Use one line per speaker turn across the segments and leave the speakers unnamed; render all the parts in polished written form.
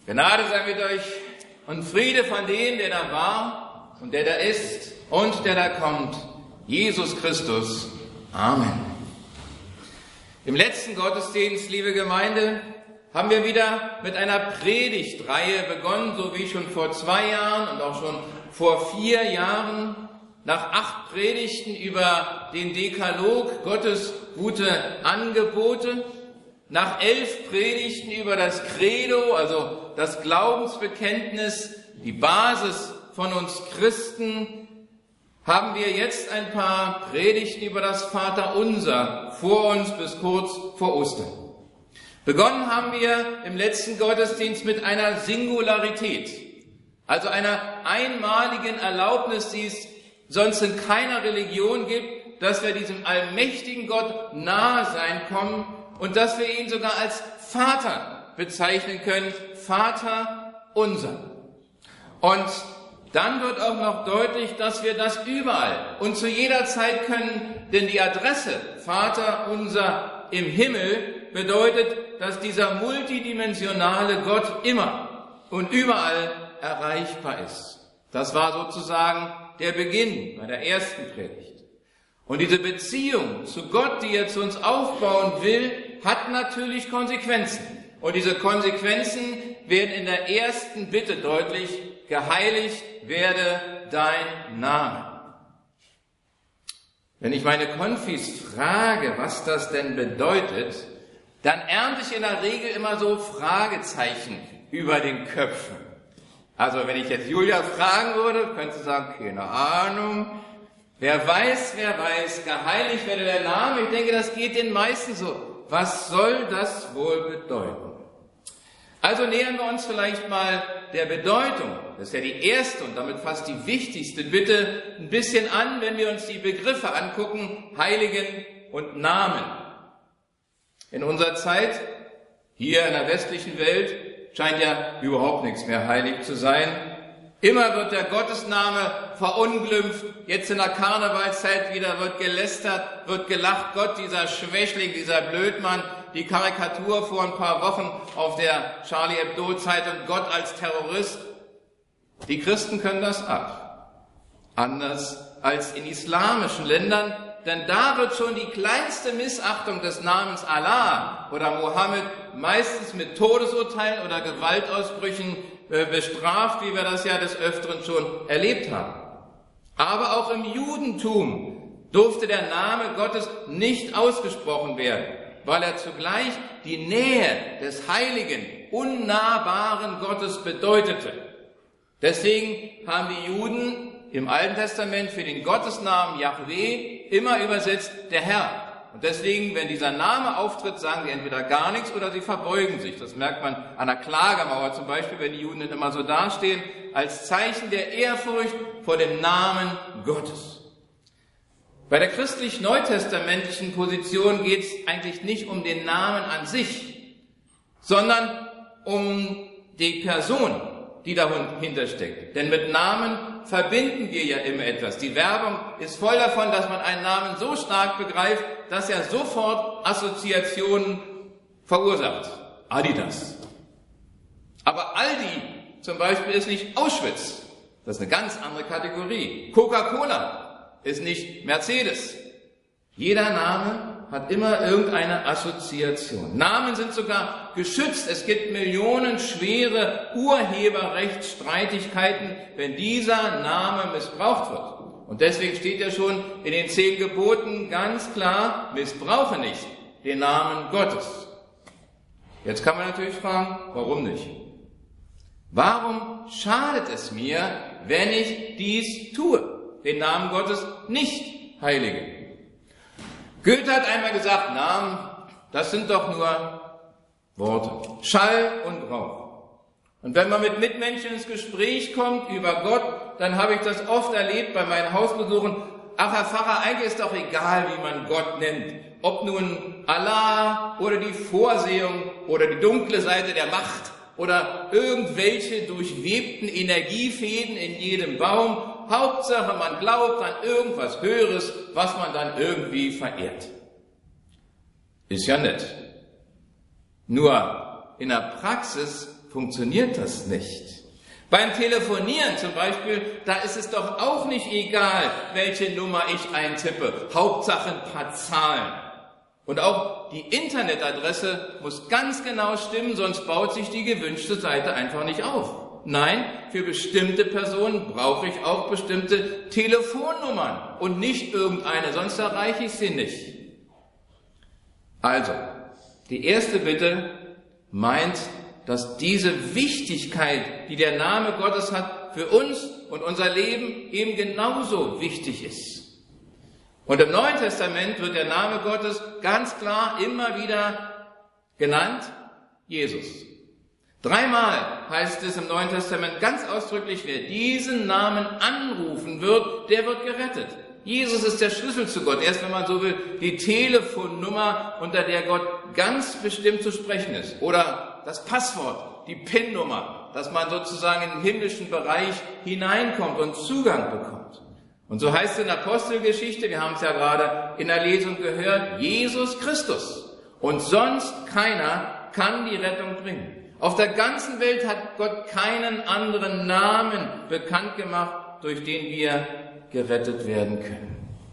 Gnade sei mit euch und Friede von dem, der da war und der da ist und der da kommt, Jesus Christus. Amen. Im letzten Gottesdienst, liebe Gemeinde, haben wir wieder mit einer Predigtreihe begonnen, so wie schon vor 2 Jahren und auch schon vor 4 Jahren. Nach 8 Predigten über den Dekalog, Gottes gute Angebote, nach 11 Predigten über das Credo, also das Glaubensbekenntnis, die Basis von uns Christen, haben wir jetzt ein paar Predigten über das Vaterunser vor uns bis kurz vor Ostern. Begonnen haben wir im letzten Gottesdienst mit einer Singularität, also einer einmaligen Erlaubnis, die es sonst in keiner Religion gibt, dass wir diesem allmächtigen Gott nahe sein kommen und dass wir ihn sogar als Vater bezeichnen können, Vater unser. Und dann wird auch noch deutlich, dass wir das überall und zu jeder Zeit können, denn die Adresse Vater unser im Himmel bedeutet, dass dieser multidimensionale Gott immer und überall erreichbar ist. Das war sozusagen der Beginn bei der ersten Predigt. Und diese Beziehung zu Gott, die er zu uns aufbauen will, hat natürlich Konsequenzen. Und diese Konsequenzen werden in der ersten Bitte deutlich: Geheiligt werde dein Name. Wenn ich meine Konfis frage, was das denn bedeutet, dann ernte ich in der Regel immer so Fragezeichen über den Köpfen. Also wenn ich jetzt Julia fragen würde, könnte sie sagen, keine Ahnung. Wer weiß, geheiligt werde der Name. Ich denke, das geht den meisten so. Was soll das wohl bedeuten? Also nähern wir uns vielleicht mal der Bedeutung, das ist ja die erste und damit fast die wichtigste Bitte, ein bisschen an, wenn wir uns die Begriffe angucken, Heiligen und Namen. In unserer Zeit, hier in der westlichen Welt, scheint ja überhaupt nichts mehr heilig zu sein. Immer wird der Gottesname verunglimpft. Jetzt in der Karnevalszeit wieder wird gelästert, wird gelacht. Gott, dieser Schwächling, dieser Blödmann. Die Karikatur vor ein paar Wochen auf der Charlie Hebdo-Zeitung, Gott als Terrorist. Die Christen können das ab. Anders als in islamischen Ländern, denn da wird schon die kleinste Missachtung des Namens Allah oder Mohammed meistens mit Todesurteilen oder Gewaltausbrüchen bestraft, wie wir das ja des Öfteren schon erlebt haben. Aber auch im Judentum durfte der Name Gottes nicht ausgesprochen werden, weil er zugleich die Nähe des heiligen, unnahbaren Gottes bedeutete. Deswegen haben die Juden im Alten Testament für den Gottesnamen Jahweh immer übersetzt der Herr. Und deswegen, wenn dieser Name auftritt, sagen sie entweder gar nichts oder sie verbeugen sich. Das merkt man an der Klagemauer zum Beispiel, wenn die Juden dann immer so dastehen, als Zeichen der Ehrfurcht vor dem Namen Gottes. Bei der christlich-neutestamentlichen Position geht es eigentlich nicht um den Namen an sich, sondern um die Person, die dahinter steckt. Denn mit Namen verbinden wir ja immer etwas. Die Werbung ist voll davon, dass man einen Namen so stark begreift, dass er sofort Assoziationen verursacht. Adidas. Aber Aldi zum Beispiel ist nicht Auschwitz. Das ist eine ganz andere Kategorie. Coca-Cola ist nicht Mercedes. Jeder Name hat immer irgendeine Assoziation. Namen sind sogar geschützt. Es gibt millionenschwere Urheberrechtsstreitigkeiten, wenn dieser Name missbraucht wird. Und deswegen steht ja schon in den 10 Geboten ganz klar, missbrauche nicht den Namen Gottes. Jetzt kann man natürlich fragen, warum nicht? Warum schadet es mir, wenn ich dies tue, den Namen Gottes nicht heilige? Goethe hat einmal gesagt, Namen, das sind doch nur Worte, Schall und Rauch. Und wenn man mit Mitmenschen ins Gespräch kommt über Gott, dann habe ich das oft erlebt bei meinen Hausbesuchen. Ach, Herr Pfarrer, eigentlich ist doch egal, wie man Gott nennt. Ob nun Allah oder die Vorsehung oder die dunkle Seite der Macht oder irgendwelche durchwebten Energiefäden in jedem Baum. Hauptsache, man glaubt an irgendwas Höheres, was man dann irgendwie verehrt. Ist ja nett. Nur in der Praxis funktioniert das nicht. Beim Telefonieren zum Beispiel, da ist es doch auch nicht egal, welche Nummer ich eintippe. Hauptsache ein paar Zahlen. Und auch die Internetadresse muss ganz genau stimmen, sonst baut sich die gewünschte Seite einfach nicht auf. Nein, für bestimmte Personen brauche ich auch bestimmte Telefonnummern und nicht irgendeine, sonst erreiche ich sie nicht. Also, die erste Bitte meint, dass diese Wichtigkeit, die der Name Gottes hat, für uns und unser Leben eben genauso wichtig ist. Und im Neuen Testament wird der Name Gottes ganz klar immer wieder genannt, Jesus. 3-mal heißt es im Neuen Testament ganz ausdrücklich, wer diesen Namen anrufen wird, der wird gerettet. Jesus ist der Schlüssel zu Gott. Erst wenn man so will, die Telefonnummer, unter der Gott ganz bestimmt zu sprechen ist. Oder das Passwort, die PIN-Nummer, dass man sozusagen in den himmlischen Bereich hineinkommt und Zugang bekommt. Und so heißt es in der Apostelgeschichte, wir haben es ja gerade in der Lesung gehört, Jesus Christus. Und sonst keiner kann die Rettung bringen. Auf der ganzen Welt hat Gott keinen anderen Namen bekannt gemacht, durch den wir gerettet werden können.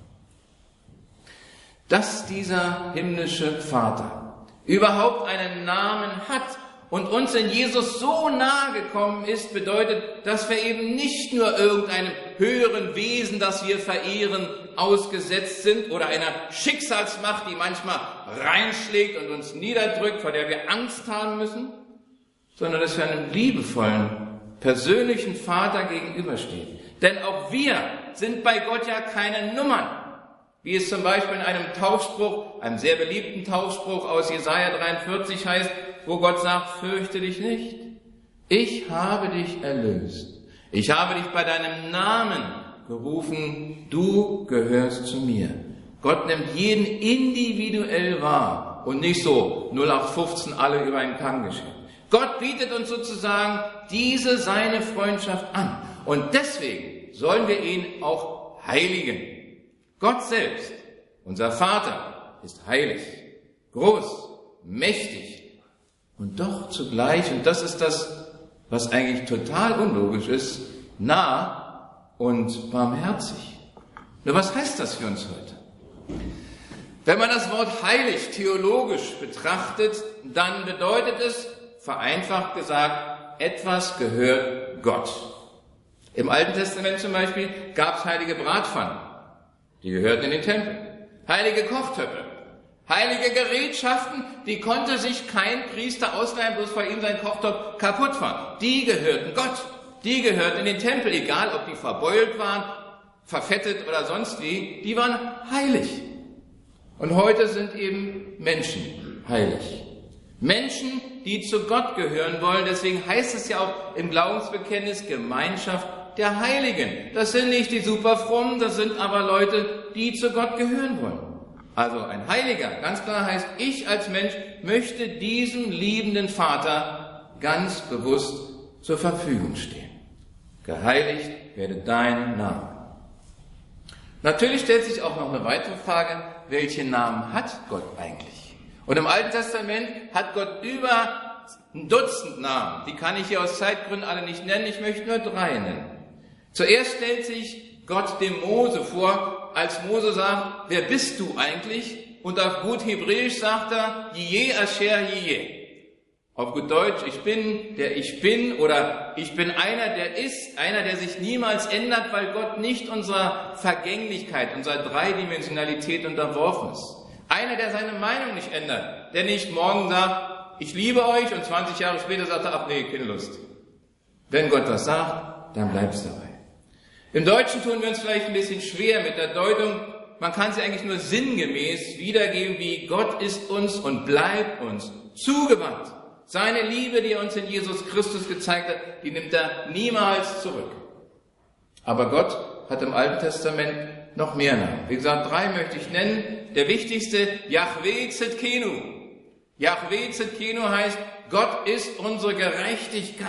Dass dieser himmlische Vater überhaupt einen Namen hat und uns in Jesus so nahe gekommen ist, bedeutet, dass wir eben nicht nur irgendeinem höheren Wesen, das wir verehren, ausgesetzt sind oder einer Schicksalsmacht, die manchmal reinschlägt und uns niederdrückt, vor der wir Angst haben müssen, sondern dass wir einem liebevollen, persönlichen Vater gegenüberstehen. Denn auch wir sind bei Gott ja keine Nummern, wie es zum Beispiel in einem Taufspruch, einem sehr beliebten Taufspruch aus Jesaja 43 heißt, wo Gott sagt, fürchte dich nicht, ich habe dich erlöst. Ich habe dich bei deinem Namen gerufen, du gehörst zu mir. Gott nimmt jeden individuell wahr und nicht so 0815 alle über einen Kamm geschert. Gott bietet uns sozusagen diese seine Freundschaft an. Und deswegen sollen wir ihn auch heiligen. Gott selbst, unser Vater, ist heilig, groß, mächtig und doch zugleich, und das ist das, was eigentlich total unlogisch ist, nah und barmherzig. Nur was heißt das für uns heute? Wenn man das Wort heilig theologisch betrachtet, dann bedeutet es, vereinfacht gesagt, etwas gehört Gott. Im Alten Testament zum Beispiel gab es heilige Bratpfannen, die gehörten in den Tempel. Heilige Kochtöpfe, heilige Gerätschaften, die konnte sich kein Priester ausleihen, bloß weil ihm sein Kochtopf kaputt war. Die gehörten Gott, die gehörten in den Tempel, egal ob die verbeult waren, verfettet oder sonst wie, die waren heilig. Und heute sind eben Menschen heilig. Menschen, die zu Gott gehören wollen. Deswegen heißt es ja auch im Glaubensbekenntnis Gemeinschaft der Heiligen. Das sind nicht die Superfrommen, das sind aber Leute, die zu Gott gehören wollen. Also ein Heiliger, ganz klar heißt, ich als Mensch möchte diesem liebenden Vater ganz bewusst zur Verfügung stehen. Geheiligt werde dein Name. Natürlich stellt sich auch noch eine weitere Frage, welche Namen hat Gott eigentlich? Und im Alten Testament hat Gott über ein Dutzend Namen. Die kann ich hier aus Zeitgründen alle nicht nennen, ich möchte nur 3 nennen. Zuerst stellt sich Gott dem Mose vor, als Mose sagt, wer bist du eigentlich? Und auf gut Hebräisch sagt er, Yeh Asher Yeh. Auf gut Deutsch, ich bin, der ich bin, oder ich bin einer, der ist, einer, der sich niemals ändert, weil Gott nicht unserer Vergänglichkeit, unserer Dreidimensionalität unterworfen ist. Einer, der seine Meinung nicht ändert, der nicht morgen sagt, ich liebe euch, und 20 Jahre später sagt er, ach nee, keine Lust. Wenn Gott was sagt, dann bleib's dabei. Im Deutschen tun wir uns vielleicht ein bisschen schwer mit der Deutung, man kann sie eigentlich nur sinngemäß wiedergeben, wie Gott ist uns und bleibt uns zugewandt. Seine Liebe, die er uns in Jesus Christus gezeigt hat, die nimmt er niemals zurück. Aber Gott hat im Alten Testament noch mehr Namen. Wie gesagt, 3 möchte ich nennen. Der wichtigste, Yahweh Tzidkenu. Yahweh Tzidkenu heißt, Gott ist unsere Gerechtigkeit.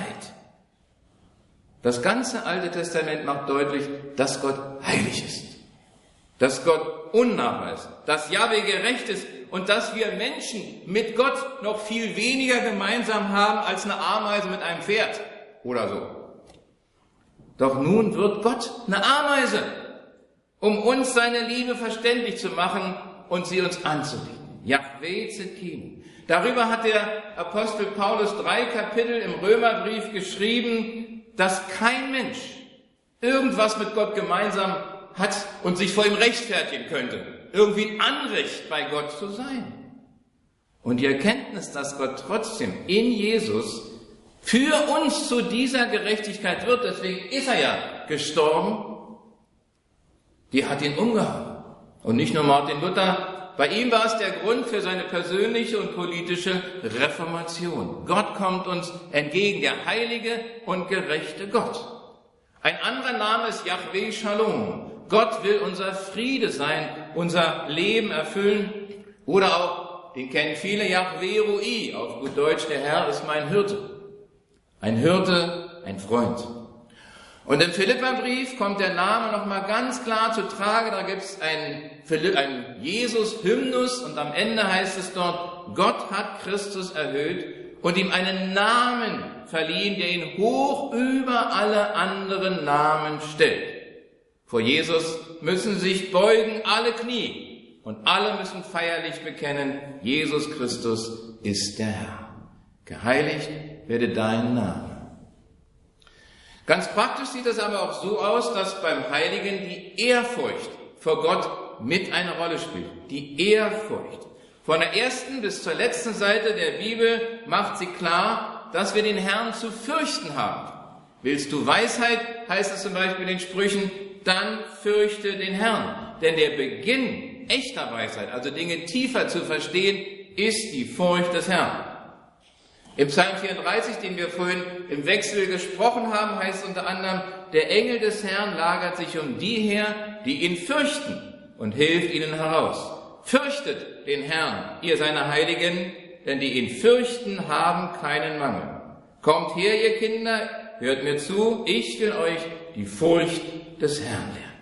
Das ganze Alte Testament macht deutlich, dass Gott heilig ist. Dass Gott unnahbar ist. Dass Jahwe gerecht ist und dass wir Menschen mit Gott noch viel weniger gemeinsam haben als eine Ameise mit einem Pferd oder so. Doch nun wird Gott eine Ameise, um uns seine Liebe verständlich zu machen und sie uns anzubieten. Yahweh Tzidkenu. Darüber hat der Apostel Paulus 3 Kapitel im Römerbrief geschrieben, dass kein Mensch irgendwas mit Gott gemeinsam hat und sich vor ihm rechtfertigen könnte, irgendwie ein Anrecht bei Gott zu sein. Und die Erkenntnis, dass Gott trotzdem in Jesus für uns zu dieser Gerechtigkeit wird, deswegen ist er ja gestorben, die hat ihn umgehauen. Und nicht nur Martin Luther, bei ihm war es der Grund für seine persönliche und politische Reformation. Gott kommt uns entgegen, der heilige und gerechte Gott. Ein anderer Name ist Yahweh Shalom. Gott will unser Friede sein, unser Leben erfüllen. Oder auch, den kennen viele, Yahweh Roi, auf gut Deutsch, der Herr ist mein Hirte. Ein Hirte, ein Freund. Und im Philipperbrief kommt der Name nochmal ganz klar zu Trage. Da gibt es einen Jesus-Hymnus und am Ende heißt es dort, Gott hat Christus erhöht und ihm einen Namen verliehen, der ihn hoch über alle anderen Namen stellt. Vor Jesus müssen sich beugen alle Knie und alle müssen feierlich bekennen, Jesus Christus ist der Herr. Geheiligt werde dein Name. Ganz praktisch sieht es aber auch so aus, dass beim Heiligen die Ehrfurcht vor Gott mit eine Rolle spielt. Die Ehrfurcht. Von der ersten bis zur letzten Seite der Bibel macht sie klar, dass wir den Herrn zu fürchten haben. Willst du Weisheit, heißt es zum Beispiel in den Sprüchen, dann fürchte den Herrn. Denn der Beginn echter Weisheit, also Dinge tiefer zu verstehen, ist die Furcht des Herrn. Im Psalm 34, den wir vorhin im Wechsel gesprochen haben, heißt es unter anderem, der Engel des Herrn lagert sich um die her, die ihn fürchten und hilft ihnen heraus. Fürchtet den Herrn, ihr seine Heiligen, denn die ihn fürchten, haben keinen Mangel. Kommt her, ihr Kinder, hört mir zu, ich will euch die Furcht des Herrn lernen.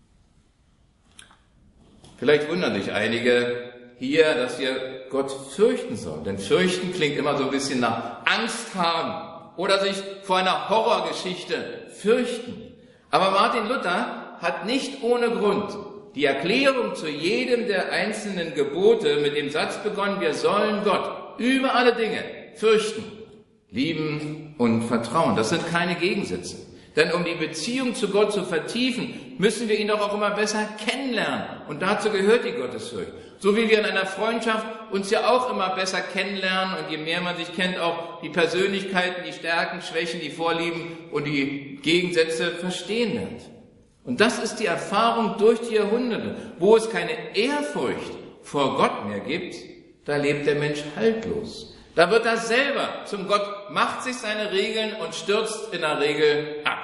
Vielleicht wundern sich einige hier, dass wir Gott fürchten sollen. Denn fürchten klingt immer so ein bisschen nach Angst haben oder sich vor einer Horrorgeschichte fürchten. Aber Martin Luther hat nicht ohne Grund die Erklärung zu jedem der einzelnen Gebote mit dem Satz begonnen, wir sollen Gott über alle Dinge fürchten, lieben und vertrauen. Das sind keine Gegensätze. Denn um die Beziehung zu Gott zu vertiefen, müssen wir ihn doch auch immer besser kennenlernen. Und dazu gehört die Gottesfurcht. So wie wir in einer Freundschaft uns ja auch immer besser kennenlernen und je mehr man sich kennt, auch die Persönlichkeiten, die Stärken, Schwächen, die Vorlieben und die Gegensätze verstehen lernt. Und das ist die Erfahrung durch die Jahrhunderte. Wo es keine Ehrfurcht vor Gott mehr gibt, da lebt der Mensch haltlos. Da wird er selber zum Gott, macht sich seine Regeln und stürzt in der Regel ab.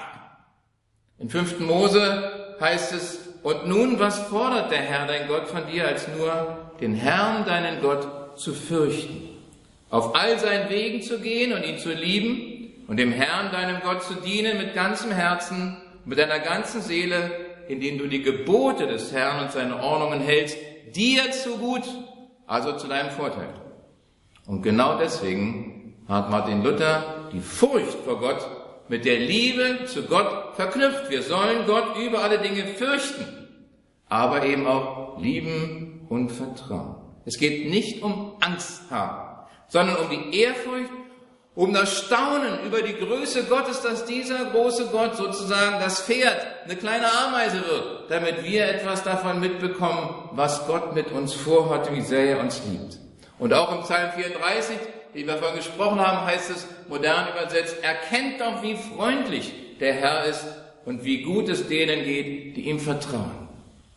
In 5. Mose heißt es, und nun, was fordert der Herr, dein Gott, von dir, als nur den Herrn, deinen Gott, zu fürchten, auf all seinen Wegen zu gehen und ihn zu lieben und dem Herrn, deinem Gott, zu dienen mit ganzem Herzen, mit deiner ganzen Seele, indem du die Gebote des Herrn und seine Ordnungen hältst, dir zu gut, also zu deinem Vorteil. Und genau deswegen hat Martin Luther die Furcht vor Gott mit der Liebe zu Gott verknüpft. Wir sollen Gott über alle Dinge fürchten, aber eben auch lieben und vertrauen. Es geht nicht um Angst haben, sondern um die Ehrfurcht, um das Staunen über die Größe Gottes, dass dieser große Gott sozusagen das Pferd, eine kleine Ameise wird, damit wir etwas davon mitbekommen, was Gott mit uns vorhat, wie sehr er uns liebt. Und auch im Psalm 34, den wir vorhin gesprochen haben, heißt es, modern übersetzt, erkennt doch, wie freundlich der Herr ist und wie gut es denen geht, die ihm vertrauen.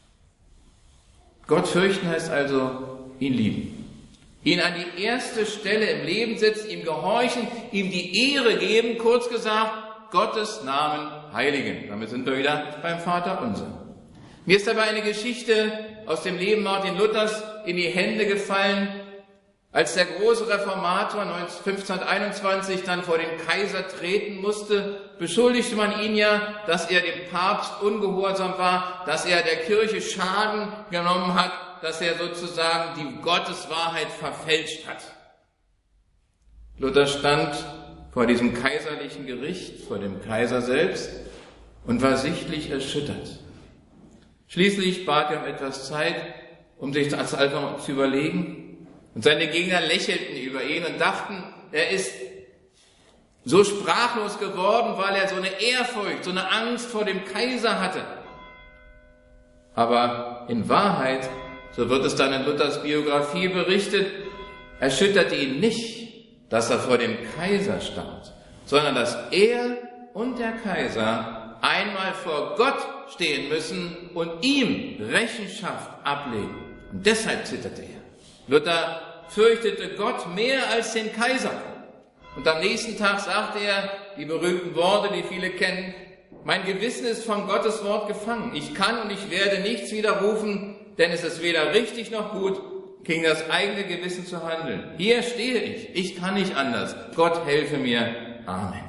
Gott fürchten heißt also, ihn lieben. Ihn an die erste Stelle im Leben setzen, ihm gehorchen, ihm die Ehre geben, kurz gesagt, Gottes Namen heiligen. Damit sind wir wieder beim Vater unser. Mir ist dabei eine Geschichte aus dem Leben Martin Luthers in die Hände gefallen, als der große Reformator 1521 dann vor den Kaiser treten musste, beschuldigte man ihn ja, dass er dem Papst ungehorsam war, dass er der Kirche Schaden genommen hat dass er sozusagen die Gotteswahrheit verfälscht hat. Luther stand vor diesem kaiserlichen Gericht, vor dem Kaiser selbst und war sichtlich erschüttert. Schließlich bat er um etwas Zeit, um sich das einfach zu überlegen. Und seine Gegner lächelten über ihn und dachten, er ist so sprachlos geworden, weil er so eine Ehrfurcht, so eine Angst vor dem Kaiser hatte. Aber in Wahrheit, so wird es dann in Luthers Biografie berichtet, erschütterte ihn nicht, dass er vor dem Kaiser stand, sondern dass er und der Kaiser einmal vor Gott stehen müssen und ihm Rechenschaft ablegen. Und deshalb zitterte er. Luther fürchtete Gott mehr als den Kaiser. Und am nächsten Tag sagte er die berühmten Worte, die viele kennen: Mein Gewissen ist vom Gottes Wort gefangen. Ich kann und ich werde nichts widerrufen, denn es ist weder richtig noch gut, gegen das eigene Gewissen zu handeln. Hier stehe ich. Ich kann nicht anders. Gott helfe mir. Amen.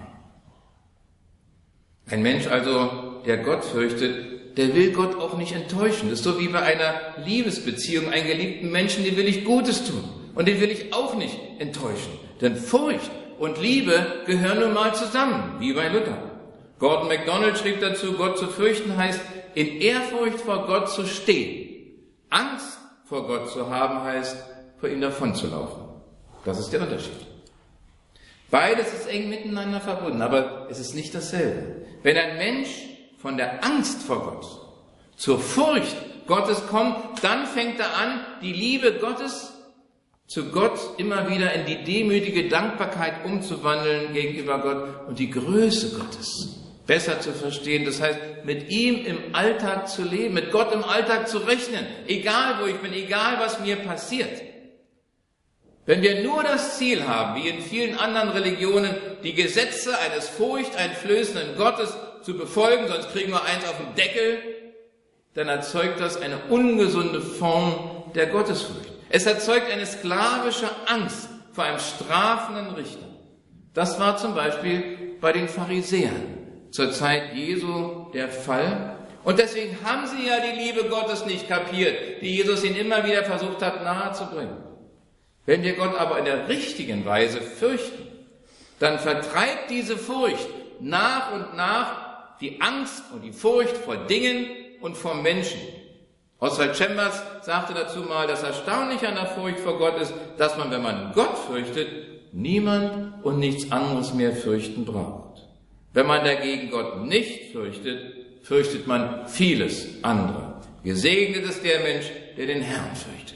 Ein Mensch also, der Gott fürchtet, der will Gott auch nicht enttäuschen. Das ist so wie bei einer Liebesbeziehung. Einen geliebten Menschen, den will ich Gutes tun. Und den will ich auch nicht enttäuschen. Denn Furcht und Liebe gehören nun mal zusammen, wie bei Luther. Gordon MacDonald schrieb dazu, Gott zu fürchten heißt, in Ehrfurcht vor Gott zu stehen. Angst vor Gott zu haben heißt, vor ihm davonzulaufen. Das ist der Unterschied. Beides ist eng miteinander verbunden, aber es ist nicht dasselbe. Wenn ein Mensch von der Angst vor Gott zur Furcht Gottes kommt, dann fängt er an, die Liebe Gottes zu Gott immer wieder in die demütige Dankbarkeit umzuwandeln gegenüber Gott und die Größe Gottes besser zu verstehen. Das heißt, mit ihm im Alltag zu leben, mit Gott im Alltag zu rechnen, egal wo ich bin, egal was mir passiert. Wenn wir nur das Ziel haben, wie in vielen anderen Religionen, die Gesetze eines furchteinflößenden Gottes zu befolgen, sonst kriegen wir eins auf den Deckel, dann erzeugt das eine ungesunde Form der Gottesfurcht. Es erzeugt eine sklavische Angst vor einem strafenden Richter. Das war zum Beispiel bei den Pharisäern zur Zeit Jesu der Fall. Und deswegen haben sie ja die Liebe Gottes nicht kapiert, die Jesus ihnen immer wieder versucht hat nahezubringen. Wenn wir Gott aber in der richtigen Weise fürchten, dann vertreibt diese Furcht nach und nach die Angst und die Furcht vor Dingen und vor Menschen. Oswald Chambers sagte dazu mal, das Erstaunliche an der Furcht vor Gott ist, dass man, wenn man Gott fürchtet, niemand und nichts anderes mehr fürchten braucht. Wenn man dagegen Gott nicht fürchtet, fürchtet man vieles andere. Gesegnet ist der Mensch, der den Herrn fürchtet.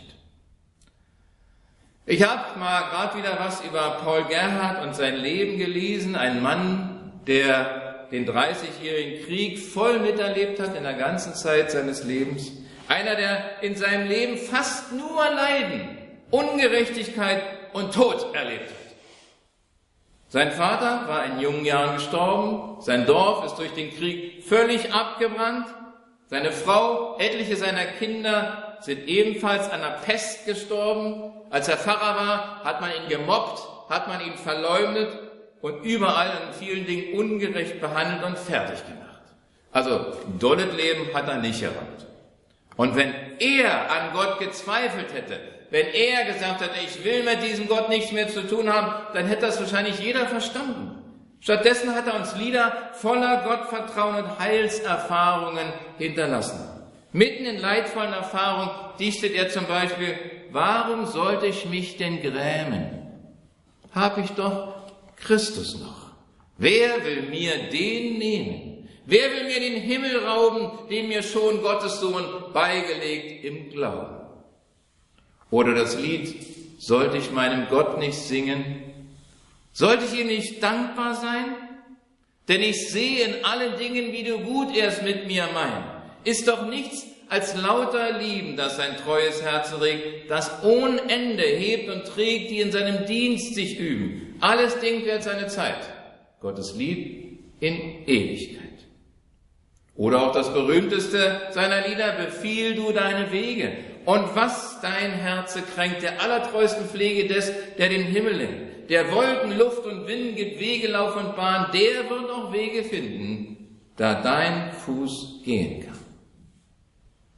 Ich habe mal gerade wieder was über Paul Gerhardt und sein Leben gelesen. Ein Mann, der den 30-jährigen Krieg voll miterlebt hat in der ganzen Zeit seines Lebens. Einer, der in seinem Leben fast nur Leiden, Ungerechtigkeit und Tod erlebt hat. Sein Vater war in jungen Jahren gestorben. Sein Dorf ist durch den Krieg völlig abgebrannt. Seine Frau, etliche seiner Kinder sind ebenfalls an der Pest gestorben. Als er Pfarrer war, hat man ihn gemobbt, hat man ihn verleumdet und überall in vielen Dingen ungerecht behandelt und fertig gemacht. Also ein dolles Leben hat er nicht gehabt. Und wenn er an Gott gezweifelt hätte, wenn er gesagt hätte, ich will mit diesem Gott nichts mehr zu tun haben, dann hätte das wahrscheinlich jeder verstanden. Stattdessen hat er uns Lieder voller Gottvertrauen und Heilserfahrungen hinterlassen. Mitten in leidvollen Erfahrungen dichtet er zum Beispiel, warum sollte ich mich denn grämen? Hab ich doch Christus noch. Wer will mir den nehmen? Wer will mir den Himmel rauben, den mir schon Gottes Sohn beigelegt im Glauben? Oder das Lied, sollte ich meinem Gott nicht singen? Sollte ich ihm nicht dankbar sein? Denn ich sehe in allen Dingen, wie du gut erst mit mir meinst. Ist doch nichts als lauter Lieben, das sein treues Herz regt, das ohne Ende hebt und trägt, die in seinem Dienst sich üben. Alles Ding wird seine Zeit. Gottes Lied in Ewigkeit. Oder auch das berühmteste seiner Lieder, befiehl du deine Wege. Und was dein Herze kränkt, der allertreuesten Pflege des, der den Himmel lenkt, der Wolken, Luft und Wind gibt, Wege, Lauf und Bahn, der wird auch Wege finden, da dein Fuß gehen kann.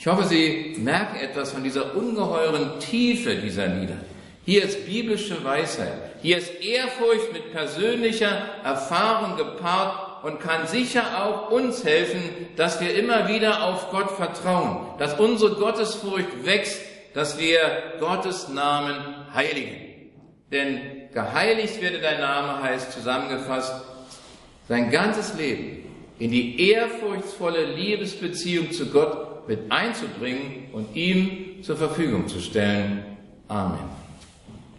Ich hoffe, Sie merken etwas von dieser ungeheuren Tiefe dieser Lieder. Hier ist biblische Weisheit, hier ist Ehrfurcht mit persönlicher Erfahrung gepaart und kann sicher auch uns helfen, dass wir immer wieder auf Gott vertrauen, dass unsere Gottesfurcht wächst, dass wir Gottes Namen heiligen. Denn geheiligt werde dein Name heißt zusammengefasst, sein ganzes Leben in die ehrfurchtsvolle Liebesbeziehung zu Gott mit einzubringen und ihm zur Verfügung zu stellen. Amen.